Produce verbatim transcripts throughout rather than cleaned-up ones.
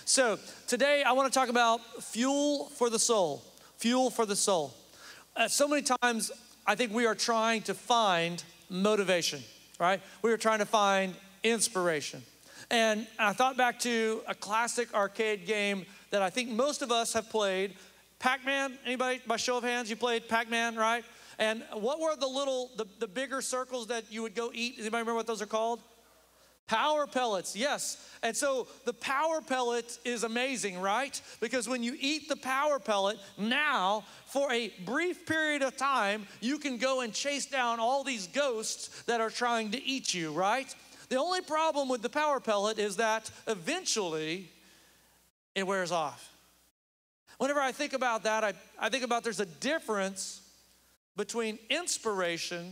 So today I want to talk about fuel for the soul. Fuel for the soul. Uh, so many times I think we are trying to find motivation, right? We are trying to find inspiration. And I thought back to a classic arcade game that I think most of us have played. Pac-Man, anybody, by show of hands, you played Pac-Man, right? And what were the little, the, the bigger circles that you would go eat? Does anybody remember what those are called? Power pellets, yes. And so the power pellet is amazing, right? Because when you eat the power pellet, now for a brief period of time, you can go and chase down all these ghosts that are trying to eat you, right? The only problem with the power pellet is that eventually it wears off. Whenever I think about that, I, I think about there's a difference between inspiration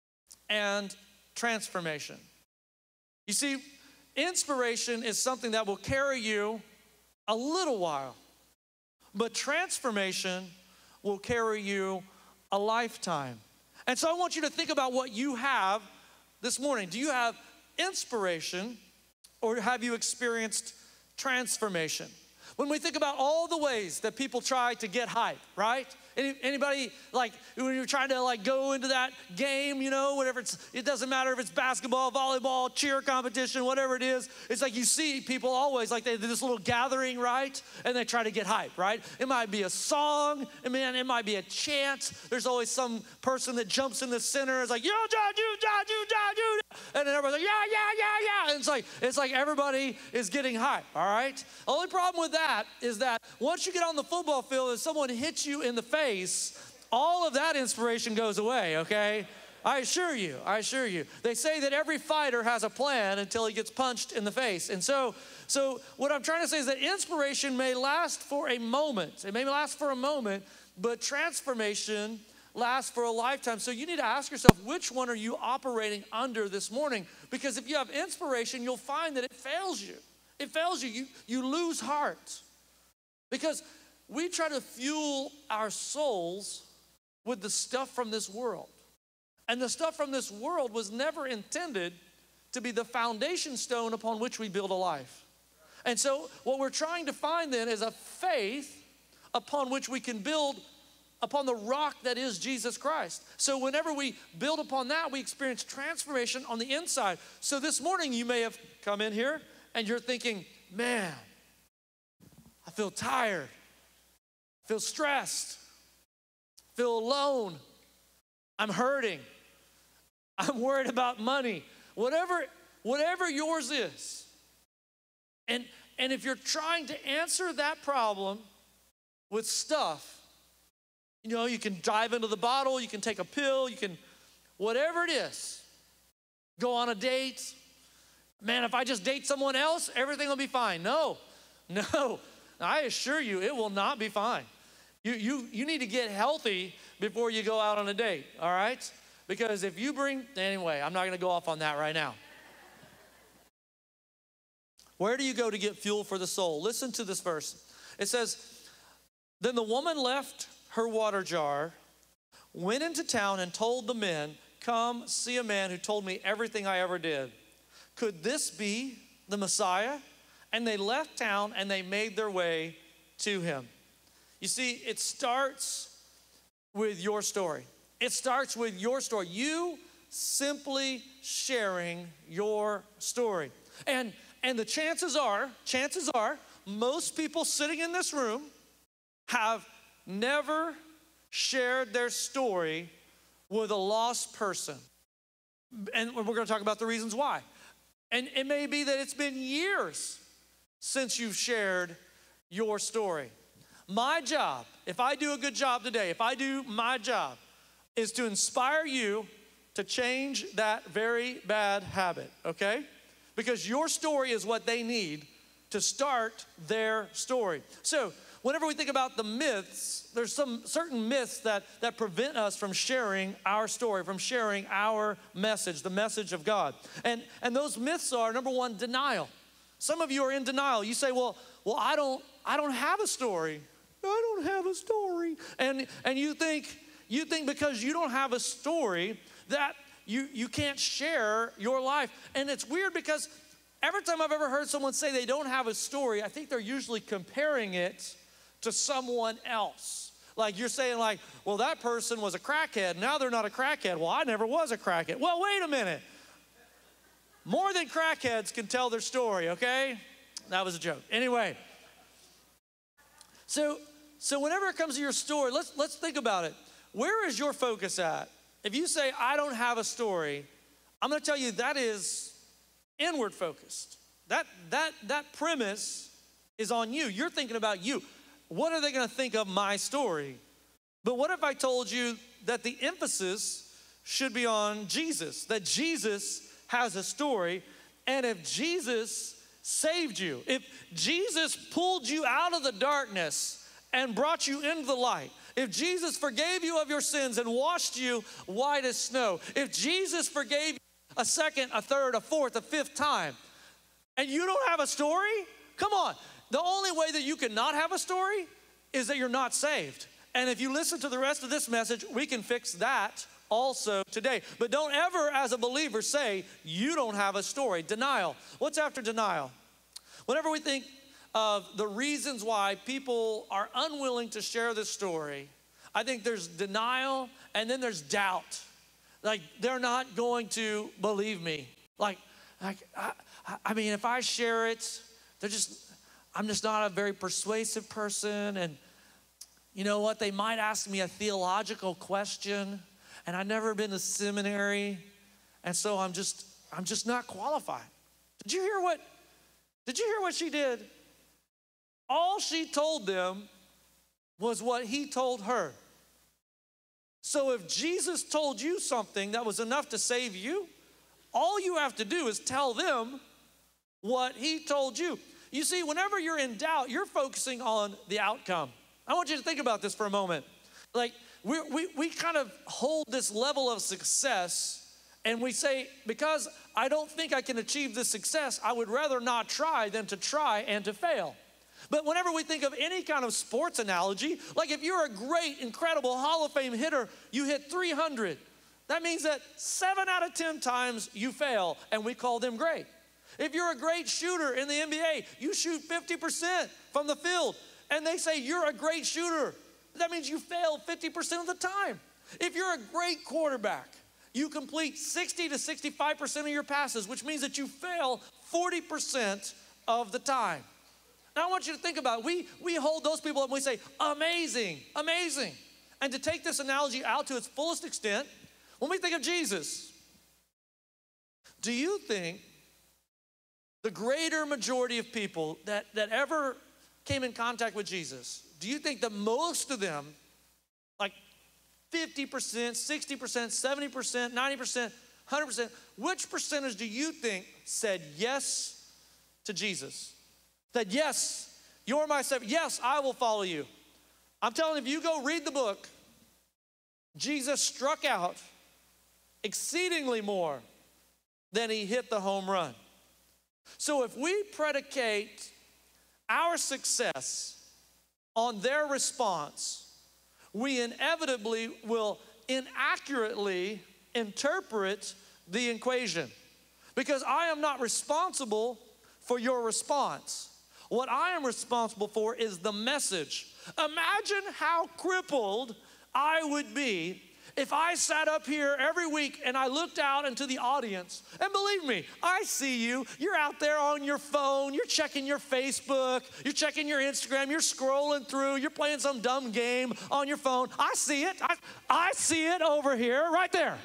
and transformation. You see, inspiration is something that will carry you a little while, but transformation will carry you a lifetime. And so I want you to think about what you have this morning. Do you have inspiration or have you experienced transformation? When we think about all the ways that people try to get hype, right? Any, anybody, like, when you're trying to, like, go into that game, you know, whatever it's, it doesn't matter if it's basketball, volleyball, cheer competition, whatever it is. It's like you see people always, like, they do this little gathering, right? And they try to get hype, right? It might be a song. I mean, it might be a chant. There's always some person that jumps in the center. It's like, yo, John, you, John, you, John, you. And then everybody's like, yeah, yeah, yeah, yeah. And it's like, it's like everybody is getting hype, all right? The only problem with that is that once you get on the football field and someone hits you in the face, all of that inspiration goes away, okay? I assure you, I assure you. They say that every fighter has a plan until he gets punched in the face. And so, so what I'm trying to say is that inspiration may last for a moment. It may last for a moment, but transformation lasts for a lifetime. So you need to ask yourself, which one are you operating under this morning? Because if you have inspiration, you'll find that it fails you. It fails you. You, you lose heart. Because we try to fuel our souls with the stuff from this world. And the stuff from this world was never intended to be the foundation stone upon which we build a life. And so what we're trying to find then is a faith upon which we can build upon the rock that is Jesus Christ. So whenever we build upon that, we experience transformation on the inside. So this morning you may have come in here and you're thinking, man, I feel tired, feel stressed, feel alone, I'm hurting, I'm worried about money, whatever, whatever yours is. And, and if you're trying to answer that problem with stuff, you know, you can dive into the bottle, you can take a pill, you can, whatever it is, go on a date. Man, if I just date someone else, everything will be fine. No, no. I assure you, it will not be fine. You, you, you need to get healthy before you go out on a date, all right? Because if you bring, anyway, I'm not going to go off on that right now. Where do you go to get fuel for the soul? Listen to this verse. It says, then the woman left her water jar, went into town and told the men, come see a man who told me everything I ever did. Could this be the Messiah? And they left town and they made their way to him. You see, it starts with your story. It starts with your story. You simply sharing your story. And, and the chances are, chances are, most people sitting in this room have never shared their story with a lost person. And we're going to talk about the reasons why. And it may be that it's been years since you've shared your story. My job, if I do a good job today, if I do my job, is to inspire you to change that very bad habit, okay? Because your story is what they need to start their story. So whenever we think about the myths, there's some certain myths that, that prevent us from sharing our story, from sharing our message, the message of God. And, and those myths are, number one, denial. Some of you are in denial. You say, well, well, I don't, I don't have a story. I don't have a story. And, and you think, you think because you don't have a story that you, you can't share your life. And it's weird because every time I've ever heard someone say they don't have a story, I think they're usually comparing it to someone else. Like you're saying like, well, that person was a crackhead. Now they're not a crackhead. Well, I never was a crackhead. Well, wait a minute. More than crackheads can tell their story, okay? That was a joke. Anyway, so so whenever it comes to your story, let's let's think about it. Where is your focus at? If you say, I don't have a story, I'm gonna tell you that is inward focused. That that that premise is on you. You're thinking about you. What are they gonna think of my story? But what if I told you that the emphasis should be on Jesus, that Jesus has a story, and if Jesus saved you, if Jesus pulled you out of the darkness and brought you into the light, if Jesus forgave you of your sins and washed you white as snow, if Jesus forgave you a second, a third, a fourth, a fifth time, and you don't have a story, come on. The only way that you can not have a story is that you're not saved. And if you listen to the rest of this message, we can fix that also today. But don't ever, as a believer, say you don't have a story. Denial. What's after denial? Whenever we think of the reasons why people are unwilling to share this story, I think there's denial and then there's doubt. Like they're not going to believe me. Like, like I, I mean, if I share it, they're just, I'm just not a very persuasive person. And you know what? They might ask me a theological question, and I've never been to seminary, and so I'm just, I'm just not qualified. Did you hear what, did you hear what she did? All she told them was what he told her. So if Jesus told you something that was enough to save you, all you have to do is tell them what he told you. You see, whenever you're in doubt, you're focusing on the outcome. I want you to think about this for a moment. Like, we, we, we kind of hold this level of success and we say, because I don't think I can achieve this success, I would rather not try than to try and to fail. But whenever we think of any kind of sports analogy, like if you're a great, incredible Hall of Fame hitter, you hit three hundred. That means that seven out of ten times you fail, and we call them great. If you're a great shooter in the N B A, you shoot fifty percent from the field, and they say you're a great shooter. That means you fail fifty percent of the time. If you're a great quarterback, you complete sixty to sixty-five percent of your passes, which means that you fail forty percent of the time. Now I want you to think about it. We, we hold those people up and we say, amazing, amazing. And to take this analogy out to its fullest extent, when we think of Jesus, do you think the greater majority of people that, that ever came in contact with Jesus, do you think that most of them, like fifty percent, sixty percent, seventy percent, ninety percent, one hundred percent, which percentage do you think said yes to Jesus? Said, yes, you're my Savior. Yes, I will follow you. I'm telling you, if you go read the book, Jesus struck out exceedingly more than he hit the home run. So if we predicate our success on their response, we inevitably will inaccurately interpret the equation, because I am not responsible for your response. What I am responsible for is the message. Imagine how crippled I would be if I sat up here every week and I looked out into the audience, and believe me, I see you. You're out there on your phone, you're checking your Facebook, you're checking your Instagram, you're scrolling through, you're playing some dumb game on your phone. I see it. I, I see it over here, right there.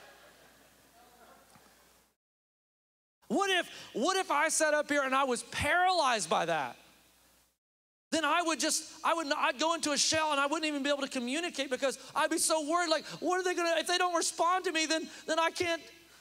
What if, what if I sat up here and I was paralyzed by that? Then I would just, I would, I'd go into a shell and I wouldn't even be able to communicate, because I'd be so worried, like, what are they gonna, if they don't respond to me, then, then I can't.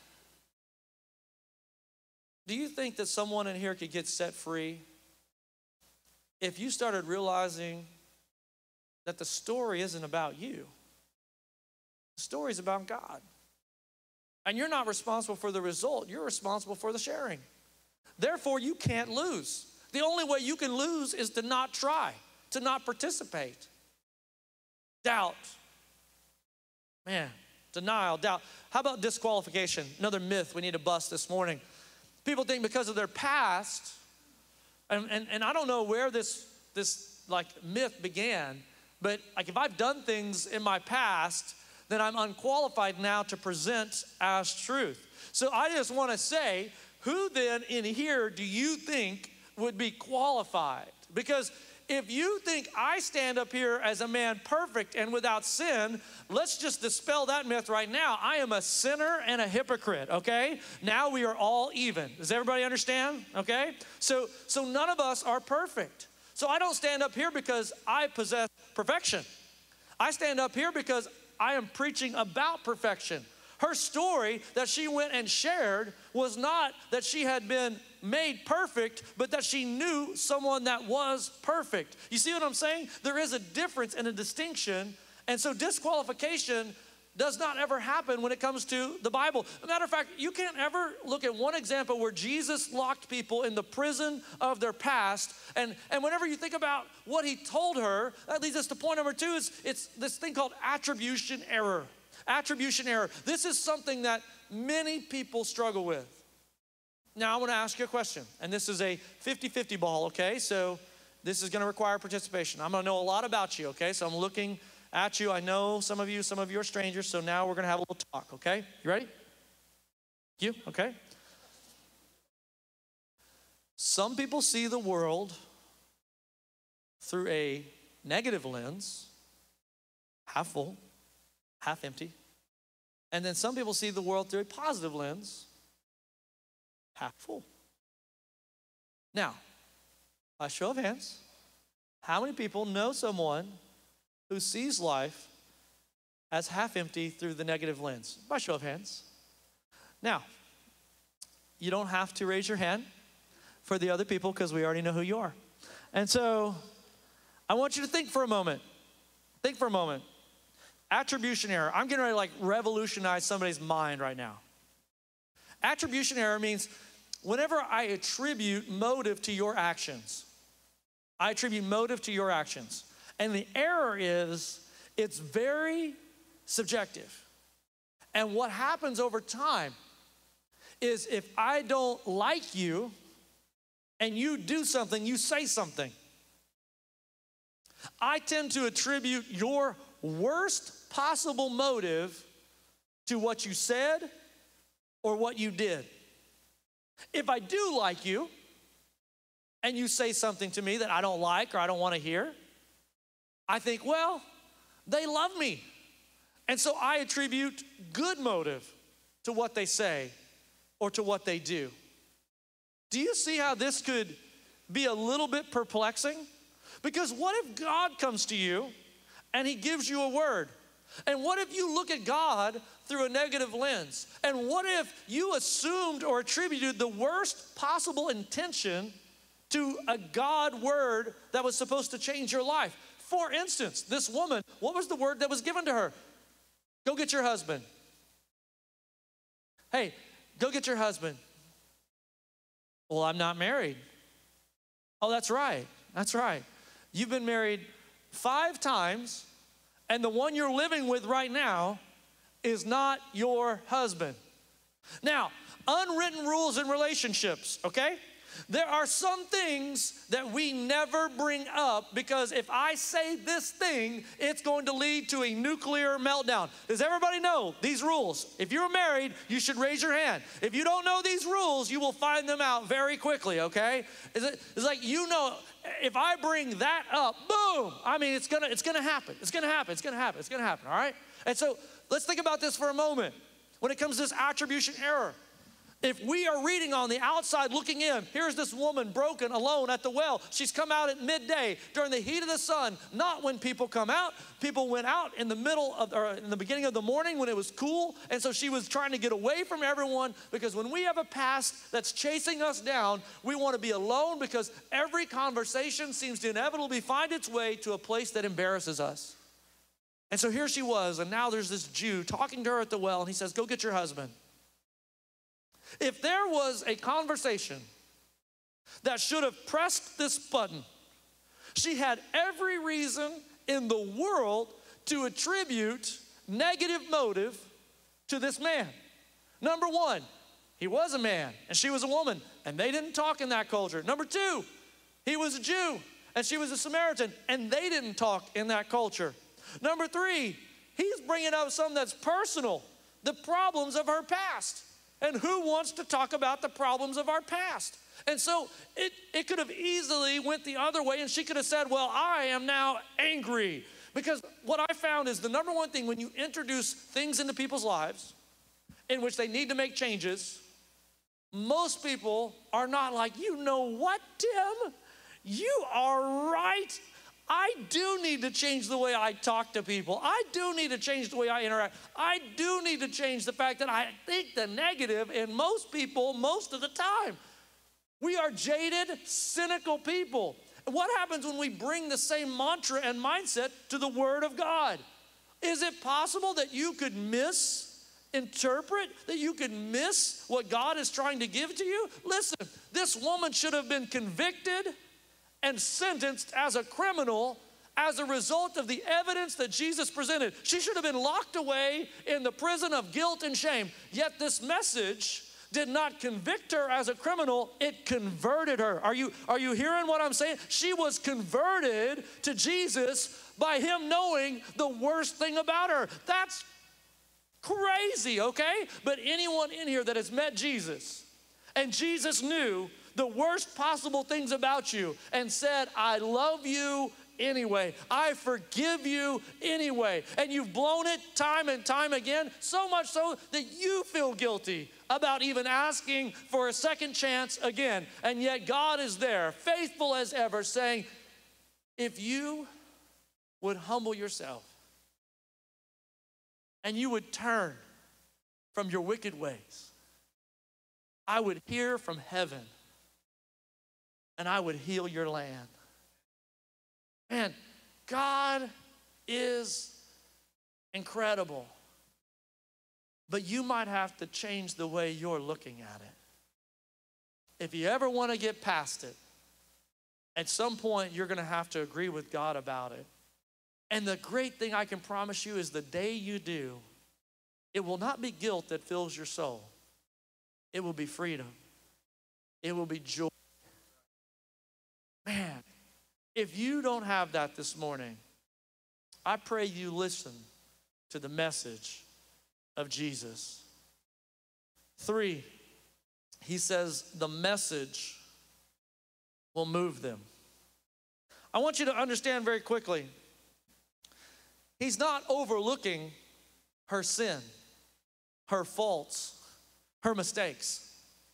Do you think that someone in here could get set free if you started realizing that the story isn't about you? The story's about God. And you're not responsible for the result, you're responsible for the sharing. Therefore, you can't lose. The only way you can lose is to not try, to not participate. Doubt. Man, denial, doubt. How about disqualification? Another myth we need to bust this morning. People think because of their past, and, and, and I don't know where this, this like myth began, but like if I've done things in my past, then I'm unqualified now to present as truth. So I just want to say, who then in here do you think would be qualified? Because if you think I stand up here as a man perfect and without sin, let's just dispel that myth right now. I am a sinner and a hypocrite, okay? Now we are all even. Does everybody understand? Okay? So, so none of us are perfect. So I don't stand up here because I possess perfection. I stand up here because I am preaching about perfection. Her story that she went and shared was not that she had been made perfect, but that she knew someone that was perfect. You see what I'm saying? There is a difference and a distinction, and so disqualification does not ever happen when it comes to the Bible. As a matter of fact, you can't ever look at one example where Jesus locked people in the prison of their past, and, and whenever you think about what he told her, that leads us to point number two, is it's this thing called attribution error. Attribution error. This is something that many people struggle with. Now I want to ask you a question, and this is a fifty fifty ball, okay? So this is going to require participation. I'm going to know a lot about you, okay? So I'm looking at you. I know some of you, some of you are strangers, so now we're going to have a little talk, okay? You ready? You? Okay. Some people see the world through a negative lens, half full, half empty. And then some people see the world through a positive lens, half full. Now, by show of hands, how many people know someone who sees life as half empty through the negative lens? By show of hands. Now, you don't have to raise your hand for the other people because we already know who you are. And so I want you to think for a moment. Think for a moment. Attribution error. I'm getting ready to like revolutionize somebody's mind right now. Attribution error means whenever I attribute motive to your actions, I attribute motive to your actions. And the error is it's very subjective. And what happens over time is if I don't like you and you do something, you say something, I tend to attribute your worst possible motive to what you said or what you did. If I do like you and you say something to me that I don't like or I don't want to hear, I think, well, they love me. And so I attribute good motive to what they say or to what they do. Do you see how this could be a little bit perplexing? Because what if God comes to you and he gives you a word? And what if you look at God through a negative lens? And what if you assumed or attributed the worst possible intention to a God word that was supposed to change your life? For instance, this woman, what was the word that was given to her? Go get your husband. Hey, go get your husband. Well, I'm not married. Oh, that's right. That's right. You've been married five times, and the one you're living with right now is not your husband. Now, unwritten rules in relationships, okay? There are some things that we never bring up because if I say this thing, it's going to lead to a nuclear meltdown. Does everybody know these rules? If you're married, you should raise your hand. If you don't know these rules, you will find them out very quickly, okay? It's like, you know, if I bring that up, boom, I mean, it's gonna, it's gonna happen. It's gonna happen, it's gonna happen, it's gonna happen, all right? And so let's think about this for a moment. When it comes to this attribution error, if we are reading on the outside looking in, here's this woman broken, alone at the well. She's come out at midday during the heat of the sun, not when people come out. People went out in the middle of, or in the beginning of the morning when it was cool. And so she was trying to get away from everyone because when we have a past that's chasing us down, we want to be alone because every conversation seems to inevitably find its way to a place that embarrasses us. And so here she was, and now there's this Jew talking to her at the well, and he says, go get your husband. If there was a conversation that should have pressed this button, she had every reason in the world to attribute negative motive to this man. Number one, he was a man and she was a woman, and they didn't talk in that culture. Number two, he was a Jew and she was a Samaritan, and they didn't talk in that culture. Number three, he's bringing up something that's personal, the problems of her past. And who wants to talk about the problems of our past? And so it, it could have easily went the other way, and she could have said, well, I am now angry. Because what I found is the number one thing when you introduce things into people's lives in which they need to make changes, most people are not like, you know what, Tim? You are right. I do need to change the way I talk to people. I do need to change the way I interact. I do need to change the fact that I think the negative in most people most of the time. We are jaded, cynical people. What happens when we bring the same mantra and mindset to the Word of God? Is it possible that you could misinterpret, that you could miss what God is trying to give to you? Listen, this woman should have been convicted and sentenced as a criminal as a result of the evidence that Jesus presented. She should have been locked away in the prison of guilt and shame. Yet this message did not convict her as a criminal, it converted her. Are you, are you hearing what I'm saying? She was converted to Jesus by him knowing the worst thing about her. That's crazy, okay? But anyone in here that has met Jesus and Jesus knew the worst possible things about you and said, I love you anyway. I forgive you anyway. And you've blown it time and time again, so much so that you feel guilty about even asking for a second chance again. And yet God is there, faithful as ever, saying, if you would humble yourself and you would turn from your wicked ways, I would hear from heaven and I would heal your land. Man, God is incredible. But you might have to change the way you're looking at it. If you ever want to get past it, at some point you're going to have to agree with God about it. And the great thing I can promise you is the day you do, it will not be guilt that fills your soul. It will be freedom. It will be joy. Man, if you don't have that this morning, I pray you listen to the message of Jesus. Three, he says the message will move them. I want you to understand very quickly, he's not overlooking her sin, her faults, her mistakes.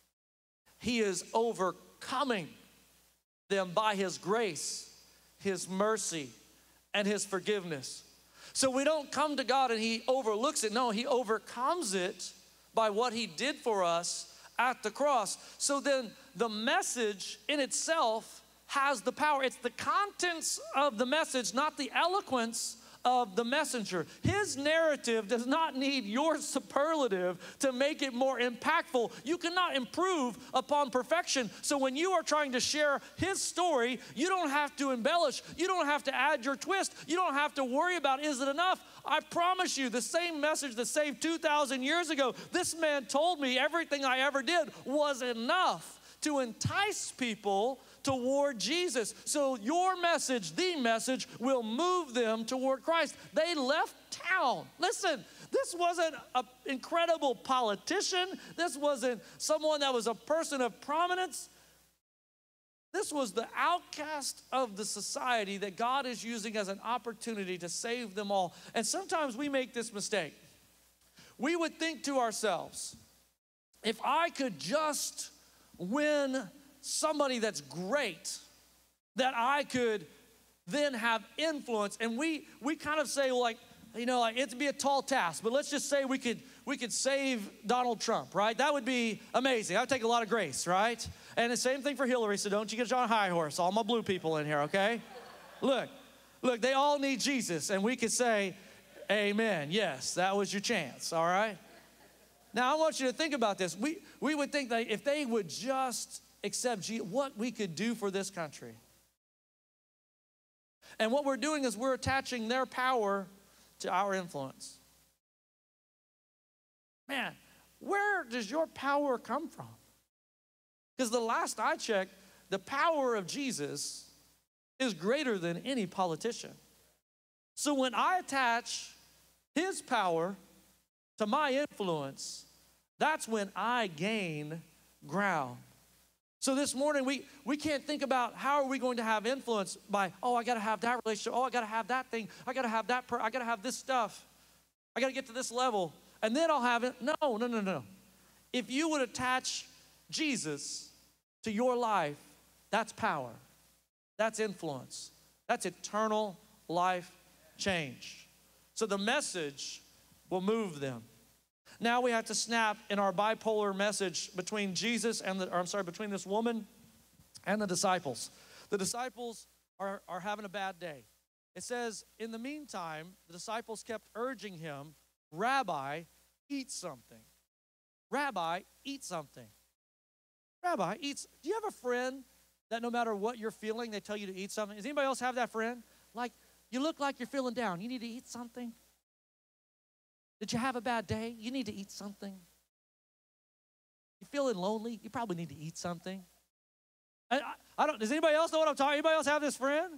He is overcoming them by his grace, his mercy, and his forgiveness. So we don't come to God and he overlooks it. No, he overcomes it by what he did for us at the cross. So then the message in itself has the power. It's the contents of the message, not the eloquence of the messenger. His narrative does not need your superlative to make it more impactful. You cannot improve upon perfection. So when you are trying to share his story, you don't have to embellish. You don't have to add your twist. You don't have to worry about, is it enough? I promise you, the same message that saved two thousand years ago, this man told me everything I ever did was enough to entice people toward Jesus. So your message, the message, will move them toward Christ. They left town. Listen, this wasn't an incredible politician. This wasn't someone that was a person of prominence. This was the outcast of the society that God is using as an opportunity to save them all. And sometimes we make this mistake. We would think to ourselves, if I could just win somebody that's great, that I could then have influence. And we we kind of say, like, you know, like it'd be a tall task, but let's just say we could we could save Donald Trump, right? That would be amazing. That would take a lot of grace, right? And the same thing for Hillary, so don't you get on a high horse, all my blue people in here, okay? Look, look, they all need Jesus, and we could say, amen, yes, that was your chance, all right? Now, I want you to think about this. We, we would think that if they would just accept Jesus, what we could do for this country. And what we're doing is we're attaching their power to our influence. Man, where does your power come from? Because the last I checked, the power of Jesus is greater than any politician. So when I attach his power to my influence, that's when I gain ground. So this morning, we, we can't think about how are we going to have influence by, oh, I got to have that relationship. Oh, I got to have that thing. I got to have that, per- I got to have this stuff. I got to get to this level, and then I'll have it. No, no, no, no. If you would attach Jesus to your life, that's power. That's influence. That's eternal life change. So the message will move them. Now we have to snap in our bipolar message between Jesus and the, or I'm sorry, between this woman and the disciples. The disciples are, are having a bad day. It says, in the meantime, the disciples kept urging him, Rabbi, eat something. Rabbi, eat something. Rabbi, eat. Do you have a friend that no matter what you're feeling, they tell you to eat something? Does anybody else have that friend? Like, you look like you're feeling down. You need to eat something. Did you have a bad day? You need to eat something. You feeling lonely? You probably need to eat something. I, I, I don't. Does anybody else know what I'm talking? Anybody else have this friend?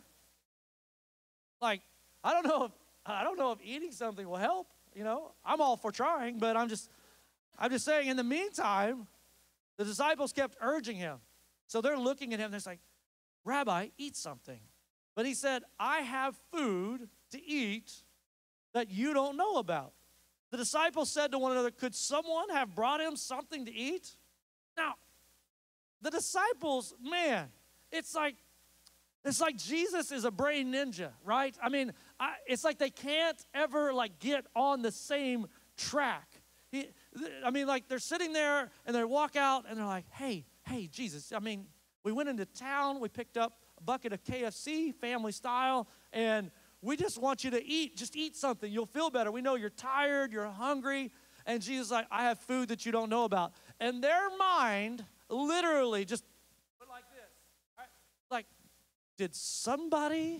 Like, I don't know if I don't know if eating something will help. You know, I'm all for trying, but I'm just, I'm just saying. In the meantime, the disciples kept urging him. So they're looking at him. They're like, Rabbi, eat something. But he said, I have food to eat that you don't know about. The disciples said to one another, could someone have brought him something to eat? Now, the disciples, man, it's like, it's like Jesus is a brain ninja, right? I mean, I, it's like they can't ever like get on the same track. He, I mean, like they're sitting there and they walk out and they're like, hey, hey, Jesus, I mean, we went into town, we picked up a bucket of K F C, family style, and we just want you to eat. Just eat something. You'll feel better. We know you're tired, you're hungry. And Jesus is like, I have food that you don't know about. And their mind literally just went like this. Right? Like, did somebody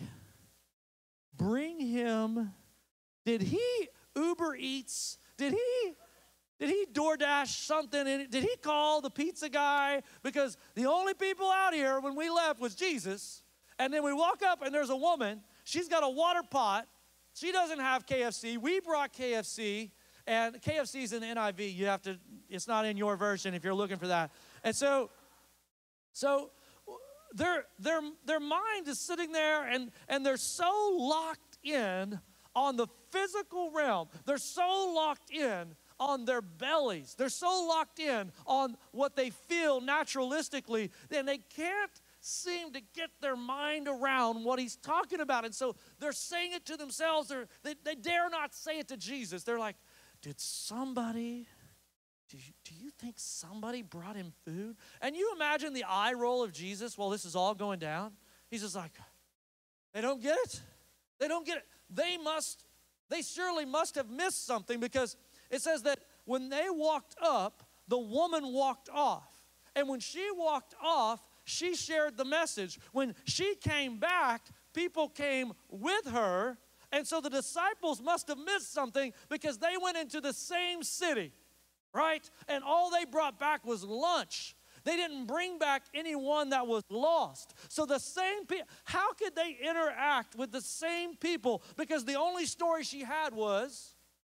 bring him? Did he Uber Eats? Did he, did he DoorDash something? In it? Did he call the pizza guy? Because the only people out here when we left was Jesus. And then we walk up and there's a woman. She's got a water pot. She doesn't have K F C. We brought K F C, and K F C is in the N I V. You have to, it's not in your version if you're looking for that. And so, so their, their, their mind is sitting there, and, and they're so locked in on the physical realm. They're so locked in on their bellies. They're so locked in on what they feel naturalistically, then they can't seem to get their mind around what he's talking about. And so they're saying it to themselves. They're, they, they dare not say it to Jesus. They're like, did somebody, do you, do you think somebody brought him food? And you imagine the eye roll of Jesus while this is all going down. He's just like, they don't get it. They don't get it. They must, they surely must have missed something, because it says that when they walked up, the woman walked off. And when she walked off, she shared the message. When she came back, people came with her. And so the disciples must have missed something, because they went into the same city, right? And all they brought back was lunch. They didn't bring back anyone that was lost. So the same people, how could they interact with the same people? Because the only story she had was,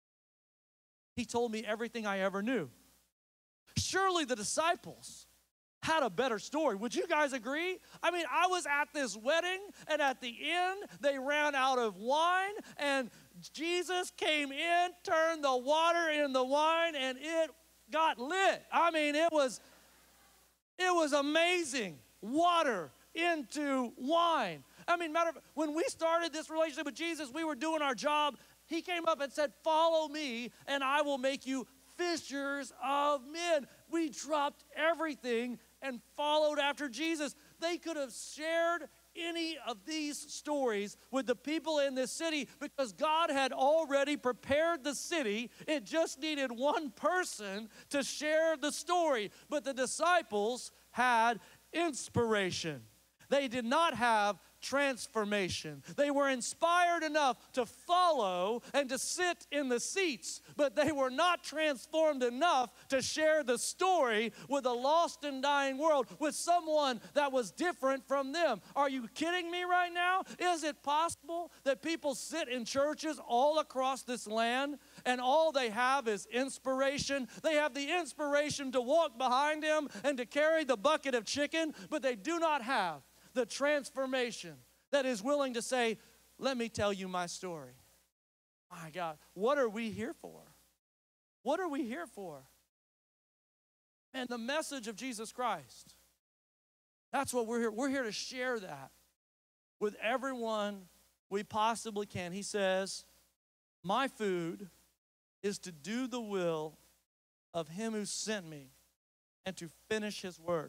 he told me everything I ever knew. Surely the disciples had a better story. Would you guys agree? I mean, I was at this wedding, and at the end, they ran out of wine, and Jesus came in, turned the water in the wine, and it got lit. I mean, it was, it was amazing. Water into wine. I mean, matter of, when we started this relationship with Jesus, we were doing our job. He came up and said, follow me, and I will make you fishers of men. We dropped everything and followed after Jesus. They could have shared any of these stories with the people in this city, because God had already prepared the city. It just needed one person to share the story. But the disciples had inspiration. They did not have transformation. They were inspired enough to follow and to sit in the seats, but they were not transformed enough to share the story with a lost and dying world, with someone that was different from them. Are you kidding me right now? Is it possible that people sit in churches all across this land and all they have is inspiration? They have the inspiration to walk behind him and to carry the bucket of chicken, but they do not have the transformation that is willing to say, let me tell you my story. My God, what are we here for? What are we here for? And the message of Jesus Christ, that's what we're here. We're here to share that with everyone we possibly can. He says, my food is to do the will of him who sent me and to finish his work.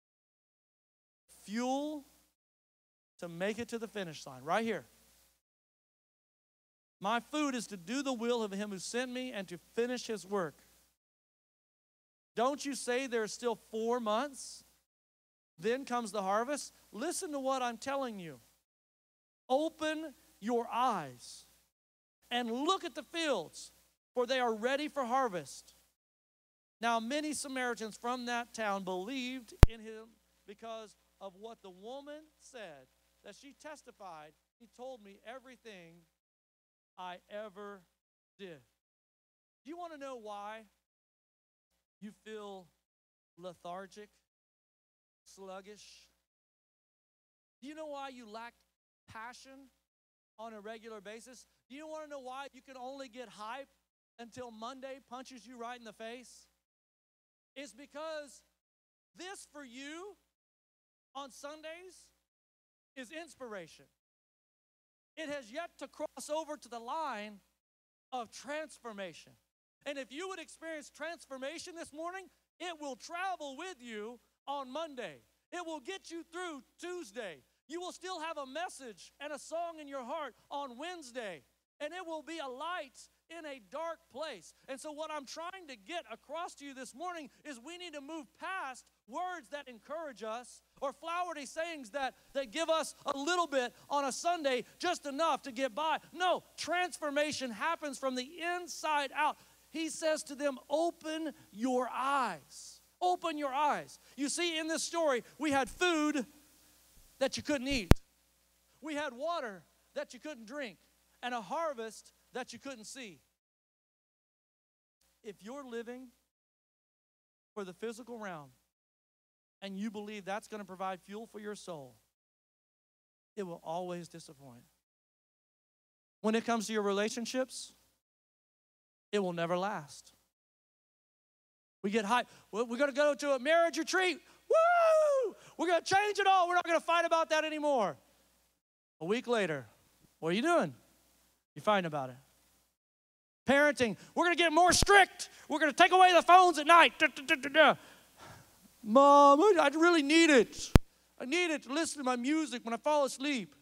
Fuel to make it to the finish line, right here. My food is to do the will of him who sent me and to finish his work. Don't you say there's still four months? Then comes the harvest. Listen to what I'm telling you. Open your eyes and look at the fields, for they are ready for harvest. Now many Samaritans from that town believed in him because of what the woman said, that she testified, he told me everything I ever did. Do you want to know why you feel lethargic, sluggish? Do you know why you lack passion on a regular basis? Do you want to know why you can only get hype until Monday punches you right in the face? It's because this for you on Sundays is inspiration. It has yet to cross over to the line of transformation. And if you would experience transformation this morning, it will travel with you on Monday. It will get you through Tuesday. You will still have a message and a song in your heart on Wednesday. And it will be a light in a dark place. And so what I'm trying to get across to you this morning is we need to move past words that encourage us or flowery sayings that, that give us a little bit on a Sunday, just enough to get by. No, transformation happens from the inside out. He says to them, open your eyes. Open your eyes. You see, in this story, we had food that you couldn't eat. We had water that you couldn't drink, and a harvest that you couldn't see. If you're living for the physical realm and you believe that's going to provide fuel for your soul, it will always disappoint. When it comes to your relationships, it will never last. We get hyped. Well, we're going to go to a marriage retreat. Woo! We're going to change it all. We're not going to fight about that anymore. A week later, what are you doing? You're fighting about it. Parenting, we're going to get more strict. We're going to take away the phones at night. Da, da, da, da, da. Mom, I really need it. I need it to listen to my music when I fall asleep.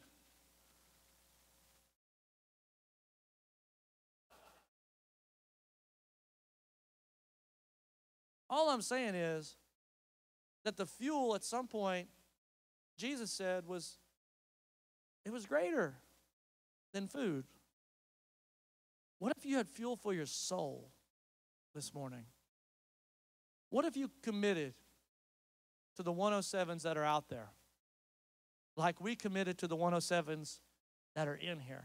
All I'm saying is that the fuel at some point, Jesus said, was, it was greater than food. What if you had fuel for your soul this morning? What if you committed to the one oh sevens that are out there, like we committed to the one oh sevens that are in here?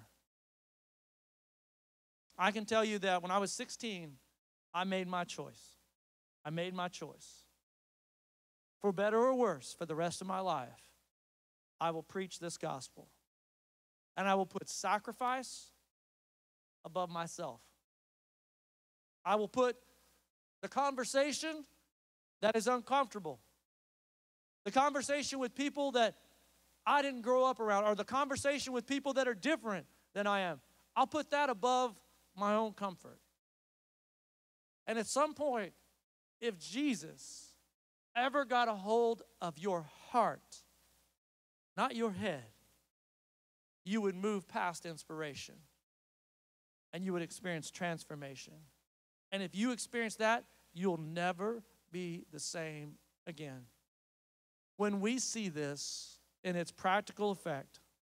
I can tell you that when I was sixteen, I made my choice. I made my choice. For better or worse, for the rest of my life, I will preach this gospel. And I will put sacrifice above myself. I will put the conversation that is uncomfortable, the conversation with people that I didn't grow up around, or the conversation with people that are different than I am. I'll put that above my own comfort. And at some point, if Jesus ever got a hold of your heart, not your head, you would move past inspiration and you would experience transformation. And if you experience that, you'll never be the same again. When we see this in its practical effect,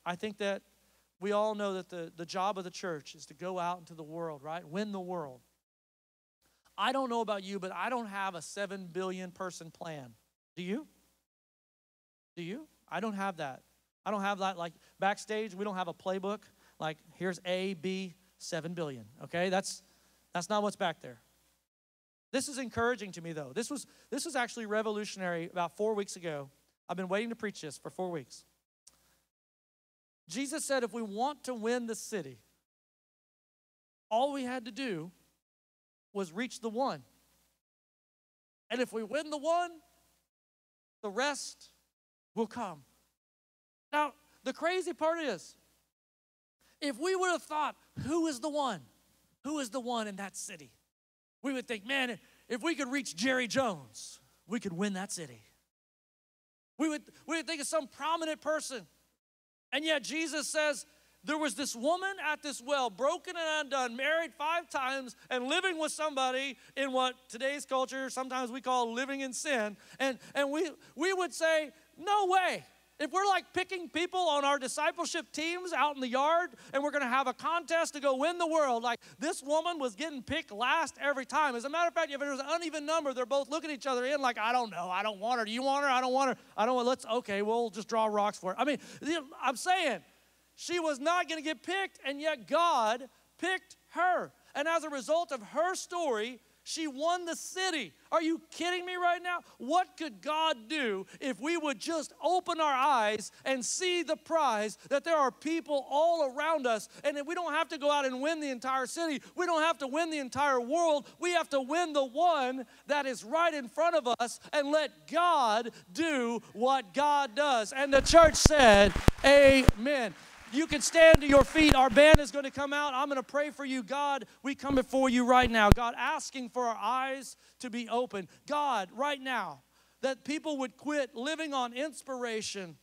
I think that we all know that the, the job of the church is to go out into the world, right? Win the world. I don't know about you, but I don't have a seven billion person plan. Do you? Do you? I don't have that. I don't have that. Like backstage, we don't have a playbook. Like here's A, B, seven billion. Okay, that's that's not what's back there. This is encouraging to me, though. This was this was actually revolutionary about four weeks ago. I've been waiting to preach this for four weeks. Jesus said if we want to win the city, all we had to do was reach the one. And if we win the one, the rest will come. Now, the crazy part is, if we would have thought, who is the one? Who is the one in that city? We would think, man, if we could reach Jerry Jones, we could win that city. We would, we would think of some prominent person. And yet Jesus says, there was this woman at this well, broken and undone, married five times, and living with somebody in what today's culture, sometimes we call living in sin. And, and we, we would say, no way. If we're like picking people on our discipleship teams out in the yard and we're going to have a contest to go win the world, like this woman was getting picked last every time. As a matter of fact, if there's an uneven number, they're both looking at each other in like, I don't know, I don't want her. Do you want her? I don't want her. I don't want, let's, okay, we'll just draw rocks for it. I mean, I'm saying she was not going to get picked, and yet God picked her. And as a result of her story, she won the city. Are you kidding me right now? What could God do if we would just open our eyes and see the prize that there are people all around us, and that we don't have to go out and win the entire city. We don't have to win the entire world. We have to win the one that is right in front of us and let God do what God does. And the church said, amen. You can stand to your feet. Our band is going to come out. I'm going to pray for you. God, we come before you right now. God, asking for our eyes to be open. God, right now, that people would quit living on inspiration.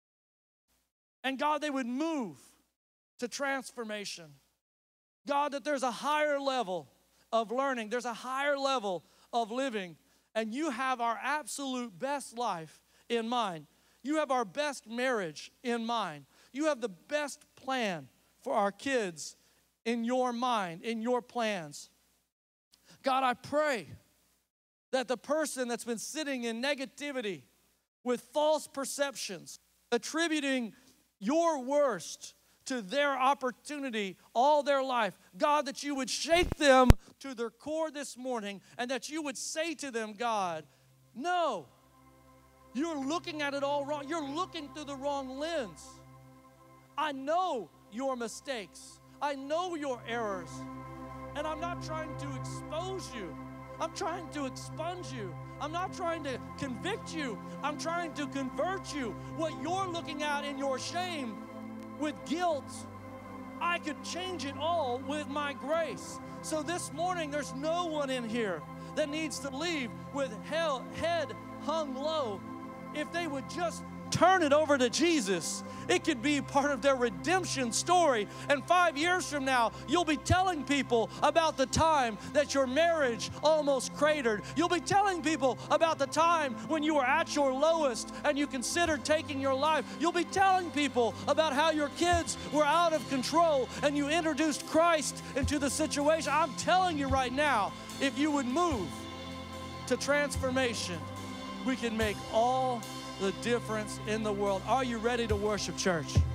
And God, they would move to transformation. God, that there's a higher level of learning. There's a higher level of living. And you have our absolute best life in mind. You have our best marriage in mind. You have the best plan for our kids in your mind, in your plans. God, I pray that the person that's been sitting in negativity with false perceptions, attributing your worst to their opportunity all their life, God, that you would shake them to their core this morning, and that you would say to them, God, no, you're looking at it all wrong. You're looking through the wrong lens. I know your mistakes. I know your errors. And I'm not trying to expose you. I'm trying to expunge you. I'm not trying to convict you. I'm trying to convert you. What you're looking at in your shame with guilt, I could change it all with my grace. So this morning, there's no one in here that needs to leave with hell, head hung low. If they would just turn it over to Jesus, it could be part of their redemption story. And five years from now, you'll be telling people about the time that your marriage almost cratered. You'll be telling people about the time when you were at your lowest and you considered taking your life. You'll be telling people about how your kids were out of control and you introduced Christ into the situation. I'm telling you right now, if you would move to transformation, we can make all the difference in the world. Are you ready to worship, church?